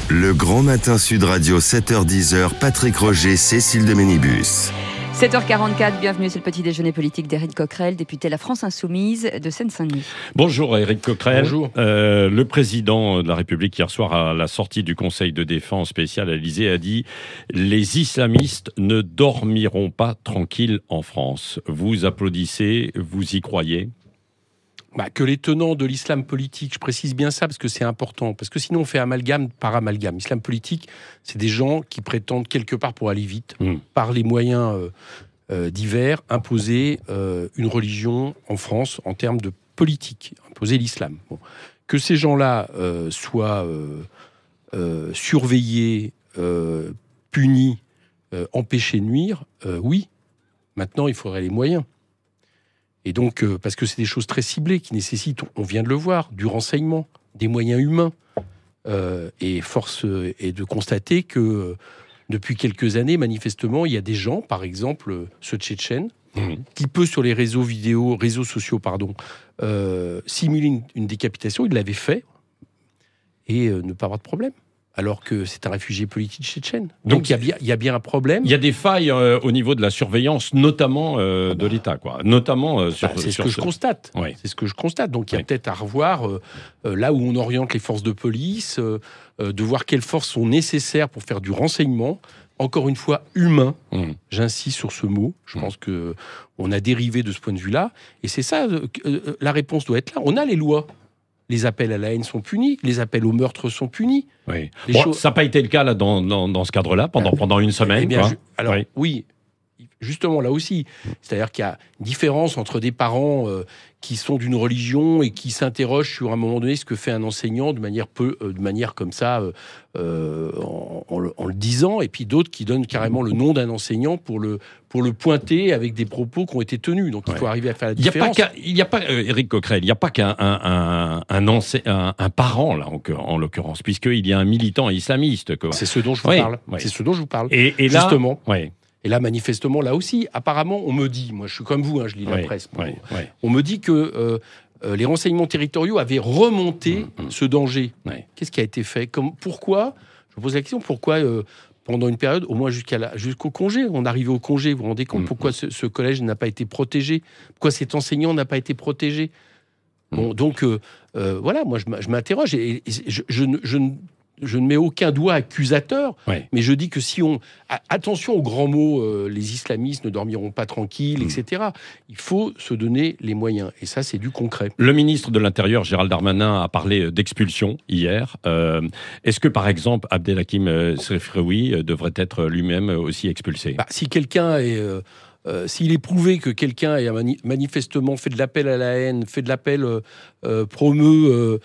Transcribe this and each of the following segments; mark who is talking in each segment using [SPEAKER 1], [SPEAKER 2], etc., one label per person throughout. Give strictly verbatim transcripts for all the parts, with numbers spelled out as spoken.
[SPEAKER 1] Le Grand Matin Sud Radio, sept heures dix, Patrick Roger, Cécile de Ménibus.
[SPEAKER 2] sept heures quarante-quatre, bienvenue, c'est le petit déjeuner politique d'Éric Coquerel, député La France Insoumise de Seine-Saint-Denis.
[SPEAKER 3] Bonjour Éric Coquerel.
[SPEAKER 4] Bonjour.
[SPEAKER 3] Euh, le président de la République hier soir à la sortie du Conseil de défense spécial à l'Élysée a dit « Les islamistes ne dormiront pas tranquilles en France ». Vous applaudissez, vous y croyez ?
[SPEAKER 4] Bah, que les tenants de l'islam politique, je précise bien ça parce que c'est important, parce que sinon on fait amalgame par amalgame. L'islam politique, c'est des gens qui prétendent quelque part pour aller vite, mmh. par les moyens euh, euh, divers, imposer euh, une religion en France en termes de politique, imposer l'islam. Bon. Que ces gens-là euh, soient euh, euh, surveillés, euh, punis, euh, empêchés de nuire, euh, oui. Maintenant, il faudrait les moyens. Et donc, euh, parce que c'est des choses très ciblées qui nécessitent, on vient de le voir, du renseignement, des moyens humains. Euh, et force est de constater que euh, depuis quelques années, manifestement, il y a des gens, par exemple, euh, ceux tchétchènes, mmh. qui peut sur les réseaux vidéo, réseaux sociaux, pardon, euh, simuler une, une décapitation. Ils l'avaient fait et euh, ne pas avoir de problème. Alors que c'est un réfugié politique tchétchène. Donc il y a bien, il y a bien un problème.
[SPEAKER 3] Il y a des failles euh, au niveau de la surveillance, notamment euh, ah bah, de l'État, quoi. Notamment euh, sur.
[SPEAKER 4] Bah, c'est
[SPEAKER 3] sur
[SPEAKER 4] ce que
[SPEAKER 3] ce...
[SPEAKER 4] je constate. Oui. C'est ce que je constate. Donc il y a oui. peut-être à revoir euh, euh, là où on oriente les forces de police, euh, euh, de voir quelles forces sont nécessaires pour faire du renseignement. Encore une fois, humain. Mmh. J'insiste sur ce mot. Je mmh. pense que on a dérivé de ce point de vue-là. Et c'est ça. Euh, euh, la réponse doit être là. On a les lois. Les appels à la haine sont punis, les appels au meurtre sont punis.
[SPEAKER 3] Oui. Bon, choses... Ça n'a pas été le cas là, dans, dans, dans ce cadre-là, pendant, pendant une semaine.
[SPEAKER 4] Eh bien,
[SPEAKER 3] quoi.
[SPEAKER 4] Je... Alors, oui. oui, justement, là aussi. C'est-à-dire qu'il y a une différence entre des parents euh, qui sont d'une religion et qui s'interrogent sur, à un moment donné, ce que fait un enseignant de manière, peu, euh, de manière comme ça, euh, euh, en, en, le, en le disant, et puis d'autres qui donnent carrément le nom d'un enseignant pour le, pour le pointer avec des propos qui ont été tenus. Donc, il faut ouais. arriver à faire la différence.
[SPEAKER 3] Il n'y a pas, euh, Éric Coquerel, il n'y a pas qu'un un, un, un, ense- un, un parent, là, en, en l'occurrence, puisqu'il y a un militant islamiste. Quoi.
[SPEAKER 4] C'est ce dont je vous
[SPEAKER 3] ouais.
[SPEAKER 4] parle. Ouais. C'est ce dont je vous parle.
[SPEAKER 3] Et, et là,
[SPEAKER 4] justement.
[SPEAKER 3] Ouais.
[SPEAKER 4] Et là, manifestement, là aussi, apparemment, on me dit, moi je suis comme vous, hein, je lis la
[SPEAKER 3] ouais,
[SPEAKER 4] presse,
[SPEAKER 3] ouais, ouais.
[SPEAKER 4] on me dit que euh, euh, les renseignements territoriaux avaient remonté mmh, mmh. ce danger. Ouais. Qu'est-ce qui a été fait ? Comme, Pourquoi ? Je me pose la question, pourquoi euh, pendant une période, au moins jusqu'à la, jusqu'au congé, on arrivait au congé, vous vous rendez compte, mmh, pourquoi ce, ce collège n'a pas été protégé ? Pourquoi cet enseignant n'a pas été protégé ? mmh. Bon, donc, euh, euh, voilà, moi je, je m'interroge et, et je, je, je, je ne... Je ne mets aucun doigt accusateur, ouais. mais je dis que si on... Attention aux grands mots, euh, les islamistes ne dormiront pas tranquilles, mmh. et cetera. Il faut se donner les moyens. Et ça, c'est du concret.
[SPEAKER 3] Le ministre de l'Intérieur, Gérald Darmanin, a parlé d'expulsion hier. Euh, est-ce que, par exemple, Abdelhakim Sefrioui devrait être lui-même aussi expulsé ?
[SPEAKER 4] bah, Si quelqu'un est... Euh, Euh, s'il est prouvé que quelqu'un a mani- manifestement fait de l'appel à la haine, fait de l'appel euh, euh, promeut euh,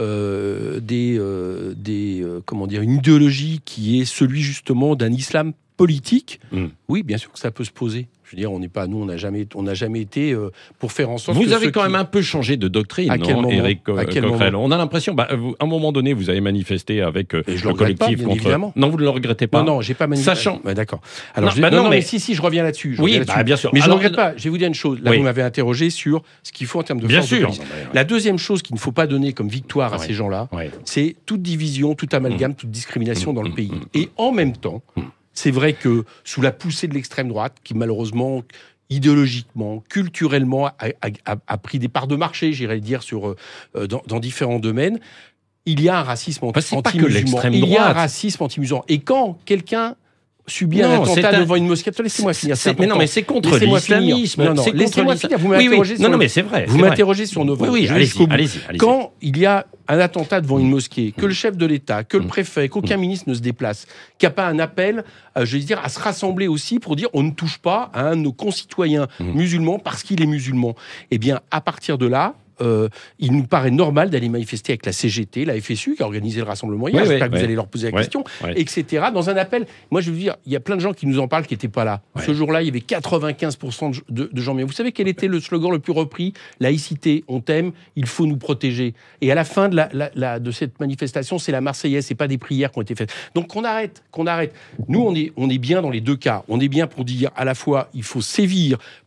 [SPEAKER 4] euh, des, euh, des euh, comment dire, une idéologie qui est celui justement d'un islam politique, mmh. oui, bien sûr que ça peut se poser. Je veux dire, on n'est pas, nous, on n'a jamais, on n'a jamais été euh, pour faire en sorte.
[SPEAKER 3] Vous
[SPEAKER 4] que
[SPEAKER 3] avez quand
[SPEAKER 4] qui...
[SPEAKER 3] même un peu changé de doctrine,
[SPEAKER 4] à quel
[SPEAKER 3] non,
[SPEAKER 4] moment
[SPEAKER 3] Éric Co-
[SPEAKER 4] à quel
[SPEAKER 3] Coquerel.
[SPEAKER 4] moment
[SPEAKER 3] On a l'impression, bah, vous, à un moment donné, vous avez manifesté avec euh,
[SPEAKER 4] le,
[SPEAKER 3] le collectif
[SPEAKER 4] pas,
[SPEAKER 3] contre.
[SPEAKER 4] Évidemment.
[SPEAKER 3] Non, vous ne le regrettez pas.
[SPEAKER 4] Non, non, j'ai pas manifesté.
[SPEAKER 3] Sachant.
[SPEAKER 4] Ouais, d'accord. Alors,
[SPEAKER 3] non,
[SPEAKER 4] je...
[SPEAKER 3] bah
[SPEAKER 4] non,
[SPEAKER 3] non,
[SPEAKER 4] non,
[SPEAKER 3] mais...
[SPEAKER 4] mais si, si, je reviens là-dessus. Je
[SPEAKER 3] oui,
[SPEAKER 4] reviens
[SPEAKER 3] bah,
[SPEAKER 4] là-dessus.
[SPEAKER 3] bien sûr.
[SPEAKER 4] Mais
[SPEAKER 3] Alors,
[SPEAKER 4] je ne regrette pas. Je vais vous dire une chose. Là, oui. vous m'avez interrogé sur ce qu'il faut en termes de
[SPEAKER 3] bien
[SPEAKER 4] force
[SPEAKER 3] sûr.
[SPEAKER 4] de police. La deuxième chose qu'il ne faut pas donner comme victoire à ouais. ces gens-là, ouais. c'est toute division, toute amalgame, mmh. toute discrimination mmh. dans le pays. Mmh. Et en même temps, mmh. c'est vrai que sous la poussée de l'extrême droite, qui malheureusement idéologiquement, culturellement, a, a, a pris des parts de marché, j'irais dire, sur, euh, dans, dans différents domaines, il y a un racisme anti-
[SPEAKER 3] bah,
[SPEAKER 4] anti-musulman. Il y a un racisme anti-musulman. Et quand quelqu'un subit non, un attentat un... devant une mosquée, laissez-moi finir. C'est,
[SPEAKER 3] c'est mais non, mais c'est contre l'islamisme.
[SPEAKER 4] Non, non,
[SPEAKER 3] c'est
[SPEAKER 4] laissez-moi
[SPEAKER 3] contre
[SPEAKER 4] finir. Vous m'interrogez
[SPEAKER 3] oui, oui.
[SPEAKER 4] sur
[SPEAKER 3] non, non, mais c'est vrai.
[SPEAKER 4] Vous
[SPEAKER 3] c'est
[SPEAKER 4] m'interrogez
[SPEAKER 3] vrai.
[SPEAKER 4] sur nos votes.
[SPEAKER 3] Oui, oui, allez-y, allez-y, allez-y.
[SPEAKER 4] Quand il y a un attentat devant une mosquée, que le chef de l'État, que le préfet, qu'aucun ministre ne se déplace, qu'il n'y a pas un appel, euh, je veux dire, à se rassembler aussi pour dire on ne touche pas à un de nos concitoyens musulmans parce qu'il est musulman. Eh bien, à partir de là, Euh, il nous paraît normal d'aller manifester avec la C G T, la F S U qui a organisé le rassemblement hier, oui, j'espère oui, que oui. vous allez leur poser la oui, question, oui. et cetera. Dans un appel, moi je veux dire, il y a plein de gens qui nous en parlent qui n'étaient pas là. Oui. Ce jour-là, il y avait quatre-vingt-quinze pour cent de, de, de gens. Mais vous savez quel était le slogan le plus repris ? Laïcité, on t'aime, il faut nous protéger. Et à la fin de, la, la, la, de cette manifestation, c'est la Marseillaise, c'est pas des prières qui ont été faites. Donc qu'on arrête, qu'on arrête. Nous, on est, on est bien dans les deux cas. On est bien pour dire à la fois, il faut sévir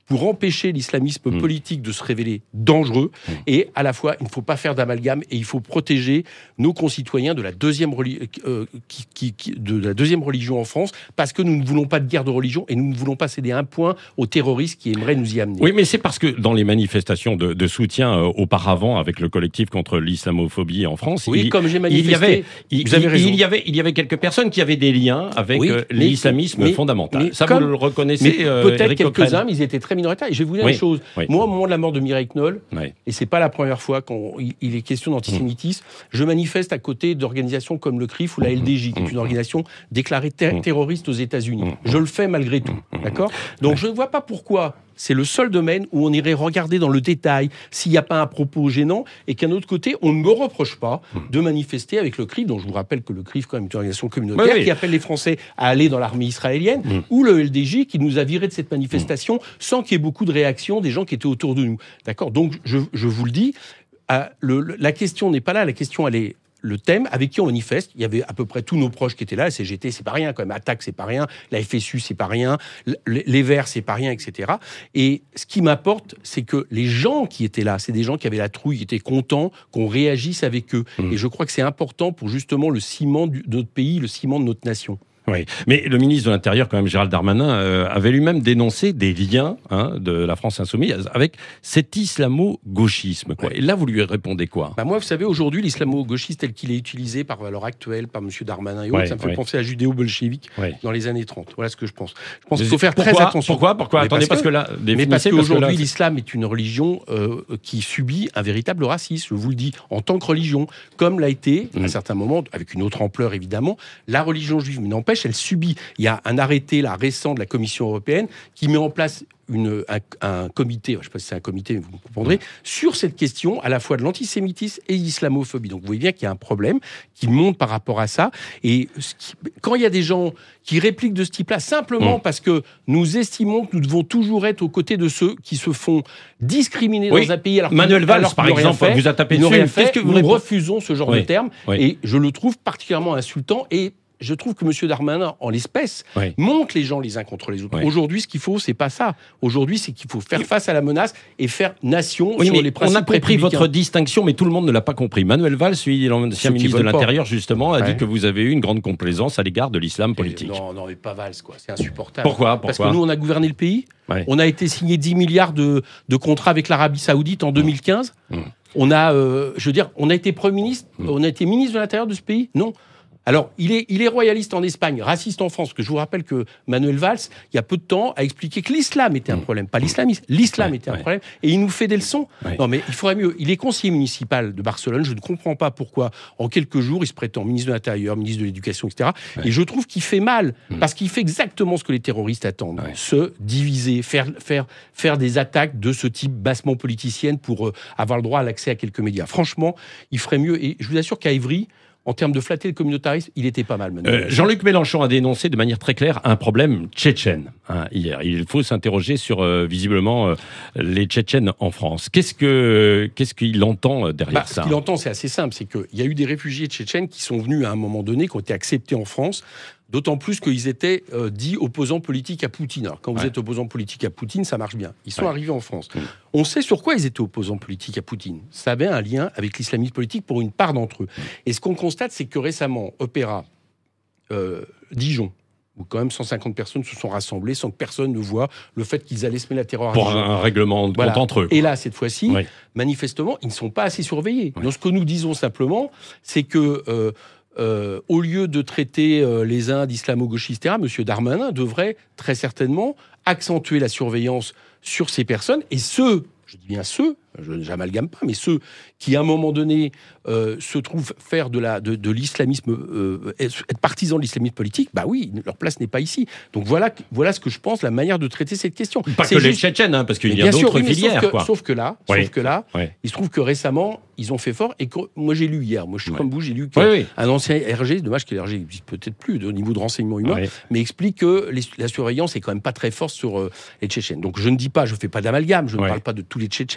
[SPEAKER 4] pour empêcher l'islamisme
[SPEAKER 3] mmh.
[SPEAKER 4] politique de se révéler dangereux. Mmh. Et à la fois, il ne faut pas faire d'amalgame et il faut protéger nos concitoyens de la deuxième, reli- euh, qui, qui, qui, de la deuxième religion en France, parce que nous ne voulons pas de guerre de religion et nous ne voulons pas céder un point aux terroristes qui aimeraient nous y amener.
[SPEAKER 3] Oui, mais c'est parce que dans les manifestations de, de soutien euh, auparavant avec le collectif contre l'islamophobie en France,
[SPEAKER 4] oui,
[SPEAKER 3] il,
[SPEAKER 4] comme j'ai manifesté,
[SPEAKER 3] il y avait, il,
[SPEAKER 4] vous avez raison.
[SPEAKER 3] Il y avait, il y avait quelques personnes qui avaient des liens avec
[SPEAKER 4] oui,
[SPEAKER 3] euh,
[SPEAKER 4] mais,
[SPEAKER 3] l'islamisme
[SPEAKER 4] mais,
[SPEAKER 3] fondamental.
[SPEAKER 4] Mais
[SPEAKER 3] Ça,
[SPEAKER 4] comme,
[SPEAKER 3] vous le reconnaissez,
[SPEAKER 4] mais
[SPEAKER 3] euh,
[SPEAKER 4] peut-être
[SPEAKER 3] Éric
[SPEAKER 4] quelques-uns,
[SPEAKER 3] Coquerel.
[SPEAKER 4] mais ils étaient très minoritaires. Et je vais vous dire
[SPEAKER 3] oui,
[SPEAKER 4] une chose.
[SPEAKER 3] Oui.
[SPEAKER 4] Moi, au moment de la mort de Mireille Knoll,
[SPEAKER 3] oui.
[SPEAKER 4] et c'est pas la première fois qu'il il est question d'antisémitisme, mmh. je manifeste à côté d'organisations comme le C R I F ou la L D J, qui est une organisation déclarée ter- terroriste aux États-Unis. Mmh. Je le fais malgré tout, mmh. d'accord ? Donc ouais. je ne vois pas pourquoi. C'est le seul domaine où on irait regarder dans le détail s'il n'y a pas un propos gênant et qu'un autre côté, on ne me reproche pas de manifester avec le C R I F, dont je vous rappelle que le C R I F, quand même, est une organisation communautaire oui, oui. qui appelle les Français à aller dans l'armée israélienne, mmh. ou le L D J qui nous a virés de cette manifestation mmh. sans qu'il y ait beaucoup de réactions des gens qui étaient autour de nous. D'accord ? Donc, je, je vous le dis, euh, le, le, la question n'est pas là, la question, elle est le thème, avec qui on manifeste. Il y avait à peu près tous nos proches qui étaient là. La C G T, c'est pas rien quand même. Attaque, c'est pas rien. La F S U, c'est pas rien. Les Verts, c'est pas rien, et cetera. Et ce qui m'apporte, c'est que les gens qui étaient là, c'est des gens qui avaient la trouille, qui étaient contents qu'on réagisse avec eux. Mmh. Et je crois que c'est important pour justement le ciment de notre pays, le ciment de notre nation.
[SPEAKER 3] Oui, mais le ministre de l'Intérieur, quand même, Gérald Darmanin, euh, avait lui-même dénoncé des liens hein, de la France insoumise avec cet islamo-gauchisme. Quoi. Ouais. Et là, vous lui répondez quoi ?
[SPEAKER 4] Bah moi, vous savez, aujourd'hui, l'islamo-gauchisme tel qu'il est utilisé par l'heure actuelle, par M. Darmanin et autres, ouais, ça me fait ouais. penser à la judéo-bolchevique ouais. dans les années trente. Voilà ce que je pense. Je pense qu'il faut faire
[SPEAKER 3] pourquoi,
[SPEAKER 4] très attention.
[SPEAKER 3] Pourquoi Pourquoi
[SPEAKER 4] mais
[SPEAKER 3] Attendez, parce que,
[SPEAKER 4] parce
[SPEAKER 3] que là...
[SPEAKER 4] Mais parce qu'aujourd'hui, parce que l'islam est une religion euh, qui subit un véritable racisme, je vous le dis, en tant que religion, comme l'a été, mmh. à certains moments, avec une autre ampleur évidemment, la religion juive. Mais n'empêche, elle subit. Il y a un arrêté là, récent de la Commission européenne qui met en place une, un, un comité, je ne sais pas si c'est un comité, mais vous me comprendrez, sur cette question à la fois de l'antisémitisme et de l'islamophobie. Donc vous voyez bien qu'il y a un problème qui monte par rapport à ça. Et ce qui, quand il y a des gens qui répliquent de ce type-là, simplement mmh. parce que nous estimons que nous devons toujours être aux côtés de ceux qui se font discriminer oui. dans un pays. Alors
[SPEAKER 3] Manuel Valls,
[SPEAKER 4] alors
[SPEAKER 3] par exemple,
[SPEAKER 4] fait,
[SPEAKER 3] vous a tapé dessus.
[SPEAKER 4] Qu'est-ce que vous nous répond... refusons ce genre
[SPEAKER 3] oui.
[SPEAKER 4] de terme
[SPEAKER 3] oui.
[SPEAKER 4] et je le trouve particulièrement insultant et je trouve que M. Darmanin, en l'espèce, oui. monte les gens les uns contre les autres. Oui. Aujourd'hui, ce qu'il faut, c'est pas ça. Aujourd'hui, c'est qu'il faut faire face à la menace et faire nation
[SPEAKER 3] oui,
[SPEAKER 4] sur les principes
[SPEAKER 3] on a compris
[SPEAKER 4] républicains.
[SPEAKER 3] Votre distinction, mais tout le monde ne l'a pas compris. Manuel Valls, lui, l'ancien ministre de l'Intérieur, justement, a ouais. dit que vous avez eu une grande complaisance à l'égard de l'islam politique.
[SPEAKER 4] Et non, non, mais pas Valls, quoi. C'est insupportable.
[SPEAKER 3] Pourquoi, Pourquoi
[SPEAKER 4] Parce que nous, on a gouverné le pays. Ouais. On a été signé dix milliards de, de contrats avec l'Arabie Saoudite en deux mille quinze. Mmh. On a, euh, je veux dire, on a été Premier ministre, mmh. on a été ministre de l'Intérieur de ce pays. Non. Alors, il est, il est royaliste en Espagne, raciste en France, parce que je vous rappelle que Manuel Valls, il y a peu de temps, a expliqué que l'islam était un problème, pas l'islamisme, l'islam ouais, était un ouais. problème, et il nous fait des leçons. Ouais. Non, mais il faudrait mieux. Il est conseiller municipal de Barcelone, je ne comprends pas pourquoi, en quelques jours, il se prétend ministre de l'Intérieur, ministre de l'Éducation, et cetera. Ouais. Et je trouve qu'il fait mal, mmh. parce qu'il fait exactement ce que les terroristes attendent, ouais. se diviser, faire, faire, faire des attaques de ce type bassement politicienne pour euh, avoir le droit à l'accès à quelques médias. Franchement, il ferait mieux, et je vous assure qu'à Ivry, en termes de flatter le communautarisme, il était pas mal.
[SPEAKER 3] Euh, Jean-Luc Mélenchon a dénoncé de manière très claire un problème tchétchène hein, hier. Il faut s'interroger sur euh, visiblement euh, les Tchétchènes en France. Qu'est-ce que qu'est-ce qu'il entend derrière
[SPEAKER 4] bah,
[SPEAKER 3] ça ?
[SPEAKER 4] Ce qu'il entend, c'est assez simple, c'est qu'il y a eu des réfugiés tchétchènes qui sont venus à un moment donné, qui ont été acceptés en France. D'autant plus qu'ils étaient euh, dits opposants politiques à Poutine. Alors, quand vous ouais. êtes opposant politique à Poutine, ça marche bien. Ils sont ouais. arrivés en France. Mmh. On sait sur quoi ils étaient opposants politiques à Poutine. Ça avait un lien avec l'islamisme politique pour une part d'entre eux. Mmh. Et ce qu'on constate, c'est que récemment, Opéra, euh, Dijon, où quand même cent cinquante personnes se sont rassemblées sans que personne ne voie le fait qu'ils allaient semer la terreur à
[SPEAKER 3] Pour
[SPEAKER 4] Dijon.
[SPEAKER 3] un règlement de
[SPEAKER 4] voilà.
[SPEAKER 3] compte entre eux.
[SPEAKER 4] Et là, cette fois-ci,
[SPEAKER 3] oui.
[SPEAKER 4] manifestement, ils ne sont pas assez surveillés.
[SPEAKER 3] Oui.
[SPEAKER 4] Donc, ce que nous disons simplement, c'est que... Euh, Euh, au lieu de traiter euh, les uns d'islamo-gauchistes, et cetera, M. Darmanin devrait très certainement accentuer la surveillance sur ces personnes et ceux, je dis bien ceux, je n'amalgame pas, mais ceux qui, à un moment donné, euh, se trouvent faire de, la, de, de l'islamisme, euh, être partisans de l'islamisme politique, bah oui, leur place n'est pas ici. Donc voilà, voilà ce que je pense, la manière de traiter cette question.
[SPEAKER 3] Pas
[SPEAKER 4] c'est
[SPEAKER 3] que
[SPEAKER 4] juste...
[SPEAKER 3] les Tchétchènes, hein, parce qu'il y a
[SPEAKER 4] bien
[SPEAKER 3] d'autres
[SPEAKER 4] sûr, oui,
[SPEAKER 3] filières.
[SPEAKER 4] Sauf que,
[SPEAKER 3] quoi.
[SPEAKER 4] sauf que là,
[SPEAKER 3] oui.
[SPEAKER 4] sauf que là
[SPEAKER 3] oui.
[SPEAKER 4] il se trouve que récemment, ils ont fait fort. Et que, moi, j'ai lu hier, moi je suis oui. comme vous, j'ai lu
[SPEAKER 3] qu'un oui, oui.
[SPEAKER 4] ancien R G, dommage que l'R G n'existe peut-être plus au niveau de renseignement humain, oui. mais explique que les, la surveillance est quand même pas très forte sur euh, les Tchétchènes. Donc je ne dis pas, je ne fais pas d'amalgame, je oui. ne parle pas de tous les Tchétchènes. Je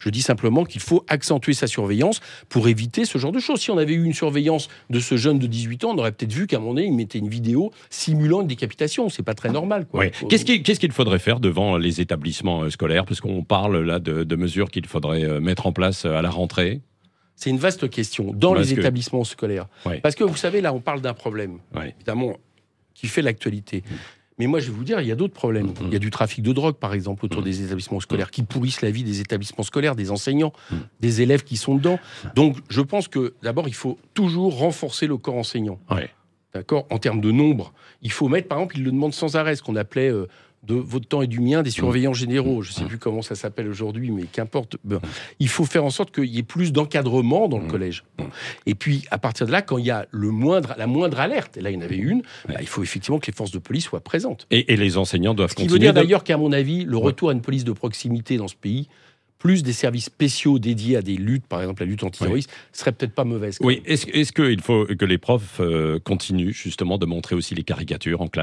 [SPEAKER 4] Je dis simplement qu'il faut accentuer sa surveillance pour éviter ce genre de choses. Si on avait eu une surveillance de ce jeune de dix-huit ans, on aurait peut-être vu qu'à un moment donné, il mettait une vidéo simulant une décapitation. C'est pas très normal, quoi.
[SPEAKER 3] Oui. Qu'est-ce qu'il, qu'est-ce qu'il faudrait faire devant les établissements scolaires? Parce qu'on parle là de, de mesures qu'il faudrait mettre en place à la rentrée.
[SPEAKER 4] C'est une vaste question dans Parce les que... établissements scolaires.
[SPEAKER 3] Ouais.
[SPEAKER 4] Parce que vous savez, là, on parle d'un problème, ouais. évidemment, qui fait l'actualité. Mmh. Mais moi, je vais vous dire, il y a d'autres problèmes. Mmh. Il y a du trafic de drogue, par exemple, autour mmh. des établissements scolaires, mmh. qui pourrissent la vie des établissements scolaires, des enseignants, mmh. des élèves qui sont dedans. Donc, je pense que, d'abord, il faut toujours renforcer le corps enseignant.
[SPEAKER 3] Ouais.
[SPEAKER 4] D'accord ? En termes de nombre. Il faut mettre, par exemple, il le demande sans arrêt, ce qu'on appelait... Euh, de votre temps et du mien, des surveillants généraux. Je ne sais plus comment ça s'appelle aujourd'hui, mais qu'importe. Bon. Il faut faire en sorte qu'il y ait plus d'encadrement dans le collège. Et puis, à partir de là, quand il y a le moindre, la moindre alerte, et là, il y en avait une, bah, il faut effectivement que les forces de police soient présentes.
[SPEAKER 3] Et, et les enseignants doivent continuer...
[SPEAKER 4] Ce qui veut dire
[SPEAKER 3] de...
[SPEAKER 4] d'ailleurs qu'à mon avis, le retour à une police de proximité dans ce pays, plus des services spéciaux dédiés à des luttes, par exemple la lutte antiterroriste, oui. serait peut-être pas mauvaise.
[SPEAKER 3] Oui, est-ce, est-ce qu'il faut que les profs euh, continuent justement de montrer aussi les caricatures en classe ?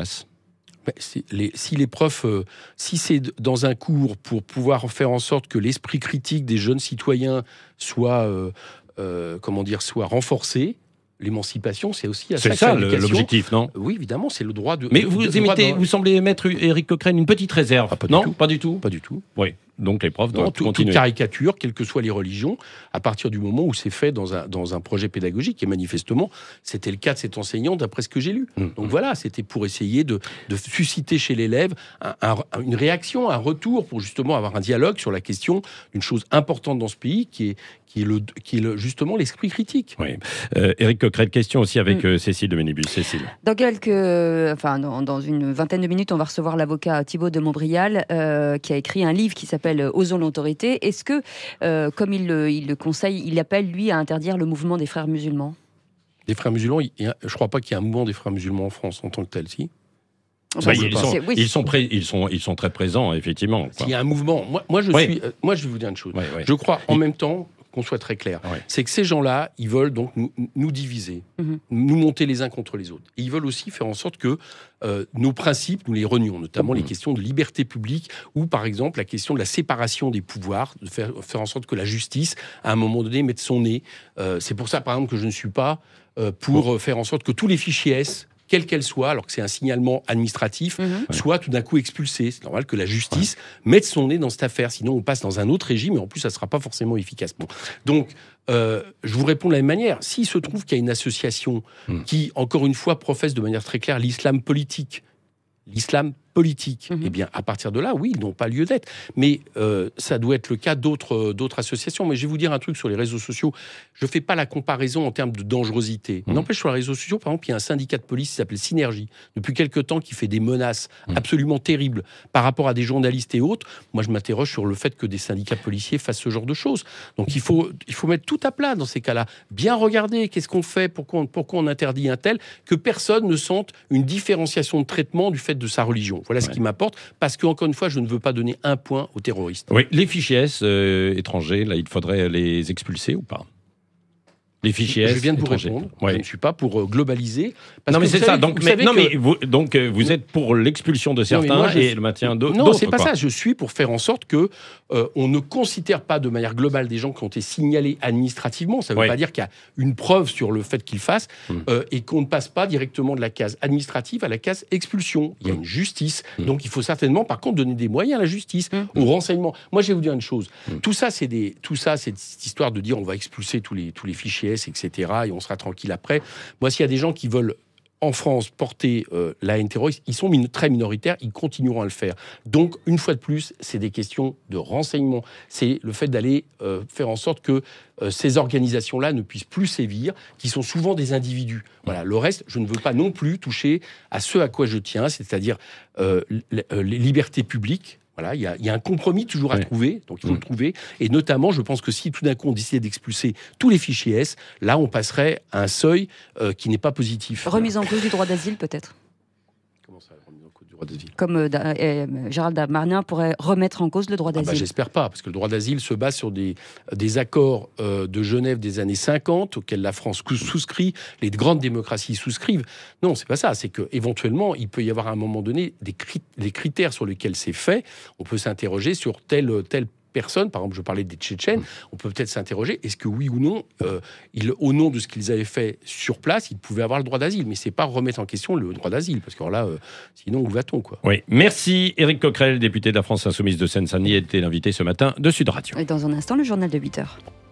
[SPEAKER 4] Si les, si les profs, euh, si c'est dans un cours pour pouvoir faire en sorte que l'esprit critique des jeunes citoyens soit, euh, euh, comment dire, soit renforcé, l'émancipation, c'est aussi à
[SPEAKER 3] c'est
[SPEAKER 4] ça,
[SPEAKER 3] ça l'objectif, non ?
[SPEAKER 4] Oui, évidemment, c'est le droit de.
[SPEAKER 3] Mais vous
[SPEAKER 4] de,
[SPEAKER 3] émettez,
[SPEAKER 4] de...
[SPEAKER 3] vous semblez émettre, Éric Coquerel, une petite réserve.
[SPEAKER 4] Ah, pas
[SPEAKER 3] non,
[SPEAKER 4] du tout.
[SPEAKER 3] pas du tout.
[SPEAKER 4] Pas du tout.
[SPEAKER 3] Oui. Donc les profs doivent
[SPEAKER 4] non, tout,
[SPEAKER 3] continuer.
[SPEAKER 4] Toute caricature, quelles que soient les religions, à partir du moment où c'est fait dans un, dans un projet pédagogique, et manifestement, c'était le cas de cet enseignant, d'après ce que j'ai lu. Mmh. Donc voilà, c'était pour essayer de, de susciter chez l'élève un, un, une réaction, un retour, pour justement avoir un dialogue sur la question d'une chose importante dans ce pays, qui est, qui est, le, qui est le, justement l'esprit critique.
[SPEAKER 3] Oui. Euh, Éric Coquerel, question aussi avec mmh. euh, Cécile de Ménébus. Cécile.
[SPEAKER 2] Dans quelques, enfin, dans, dans une vingtaine de minutes, on va recevoir l'avocat Thibault de Montbrial, euh, qui a écrit un livre qui s'appelle Osons l'autorité. Est-ce que, euh, comme il le, il le conseille, il appelle, lui, à interdire le mouvement des frères musulmans ?
[SPEAKER 4] Des frères musulmans, il y a, je ne crois pas qu'il y ait un mouvement des frères musulmans en France en tant que tel, si.
[SPEAKER 3] Bah, ils, sont, oui. ils, sont pré- ils, sont, ils sont très présents, effectivement.
[SPEAKER 4] S'il y a un mouvement, moi, moi, je,
[SPEAKER 3] oui.
[SPEAKER 4] suis, euh, moi je vais vous dire une chose.
[SPEAKER 3] Oui, oui.
[SPEAKER 4] Je crois en même temps, qu'on soit très clair,
[SPEAKER 3] oui.
[SPEAKER 4] c'est que ces gens-là, ils veulent donc nous, nous diviser, mm-hmm. nous monter les uns contre les autres. Et ils veulent aussi faire en sorte que euh, nos principes, nous les renions, notamment mm-hmm. les questions de liberté publique ou, par exemple, la question de la séparation des pouvoirs, de faire, faire en sorte que la justice, à un moment donné, mette son nez. Euh, c'est pour ça, par exemple, que je ne suis pas euh, pour oh. faire en sorte que tous les fichiers S, quelle qu'elle soit, alors que c'est un signalement administratif, mmh. soit tout d'un coup expulsé. C'est normal que la justice ouais. mette son nez dans cette affaire, sinon on passe dans un autre régime et en plus ça ne sera pas forcément efficace. Bon. Donc, euh, je vous réponds de la même manière. S'il se trouve qu'il y a une association mmh. qui, encore une fois, professe de manière très claire l'islam politique, l'islam politique, mmh. eh bien, à partir de là, oui, ils n'ont pas lieu d'être. Mais euh, ça doit être le cas d'autres, d'autres associations. Mais je vais vous dire un truc sur les réseaux sociaux. Je ne fais pas la comparaison en termes de dangerosité. Mmh. N'empêche, sur les réseaux sociaux, par exemple, il y a un syndicat de police qui s'appelle Synergie, depuis quelque temps, qui fait des menaces mmh. absolument terribles par rapport à des journalistes et autres. Moi, je m'interroge sur le fait que des syndicats policiers fassent ce genre de choses. Donc, il faut, il faut mettre tout à plat dans ces cas-là. Bien regarder qu'est-ce qu'on fait, pourquoi on, pourquoi on interdit un tel, que personne ne sente une différenciation de traitement du fait de sa religion. Voilà ce ouais. qui m'apporte, parce que, encore une fois, je ne veux pas donner un point aux terroristes.
[SPEAKER 3] Oui, les fichiers S euh, étrangers, là, il faudrait les expulser ou pas ? Les fichiers S.
[SPEAKER 4] Je viens de vous
[SPEAKER 3] étrangers.
[SPEAKER 4] répondre.
[SPEAKER 3] Ouais.
[SPEAKER 4] Je ne suis pas pour euh, globaliser. Parce
[SPEAKER 3] non, mais
[SPEAKER 4] que
[SPEAKER 3] c'est
[SPEAKER 4] vous
[SPEAKER 3] ça.
[SPEAKER 4] savez,
[SPEAKER 3] Donc,
[SPEAKER 4] vous
[SPEAKER 3] mais,
[SPEAKER 4] savez
[SPEAKER 3] non,
[SPEAKER 4] que...
[SPEAKER 3] mais vous, donc, euh, vous êtes pour l'expulsion de certains non, et le maintien d'autres.
[SPEAKER 4] Non, c'est pas
[SPEAKER 3] quoi.
[SPEAKER 4] ça. Je suis pour faire en sorte que euh, on ne considère pas de manière globale des gens qui ont été signalés administrativement. Ça ne veut
[SPEAKER 3] ouais.
[SPEAKER 4] pas dire qu'il y a une preuve sur le fait qu'ils fassent hum. euh, et qu'on ne passe pas directement de la case administrative à la case expulsion. Il y a hum. une justice. Hum. Donc, il faut certainement, par contre, donner des moyens à la justice, hum. au renseignement. Moi, je vais vous dire une chose. Hum. Tout ça, c'est des, tout ça, c'est cette histoire de dire on va expulser tous les tous les fichiers S, et cetera. Et on sera tranquille après. Moi, s'il y a des gens qui veulent en France porter euh, la haine terroriste, ils sont min- très minoritaires, ils continueront à le faire. Donc, une fois de plus, c'est des questions de renseignement. C'est le fait d'aller euh, faire en sorte que euh, ces organisations-là ne puissent plus sévir, qui sont souvent des individus. Voilà. Le reste, je ne veux pas non plus toucher à ce à quoi je tiens, c'est-à-dire euh, les libertés publiques. Voilà, il y, y a un compromis toujours à ouais. trouver, donc il faut mmh. le trouver. Et notamment, je pense que si tout d'un coup on décidait d'expulser tous les fichiers S, là on passerait à un seuil euh, qui n'est pas positif.
[SPEAKER 2] Remise en cause du droit d'asile, peut-être.
[SPEAKER 4] Comment ça, remise en cause du droit d'asile ?
[SPEAKER 2] Comme euh, euh, Gérald Darmanin pourrait remettre en cause le droit d'asile.
[SPEAKER 4] Ah bah, j'espère pas, parce que le droit d'asile se base sur des, des accords euh, de Genève des années cinquante, auxquels la France souscrit, les grandes démocraties souscrivent. Non, c'est pas ça. C'est qu'éventuellement, il peut y avoir à un moment donné des, crit- des critères sur lesquels c'est fait. On peut s'interroger sur tel, tel personnes, par exemple, je parlais des Tchétchènes, on peut peut-être s'interroger, est-ce que oui ou non, euh, ils, au nom de ce qu'ils avaient fait sur place, ils pouvaient avoir le droit d'asile. Mais c'est pas remettre en question le droit d'asile, parce que alors là, euh, sinon, où va-t-on, quoi ?
[SPEAKER 3] Oui, merci. Éric Coquerel, député de la France Insoumise de Seine-Saint-Denis, était l'invité ce matin de Sud Radio.
[SPEAKER 2] Et dans un instant, le journal de huit heures.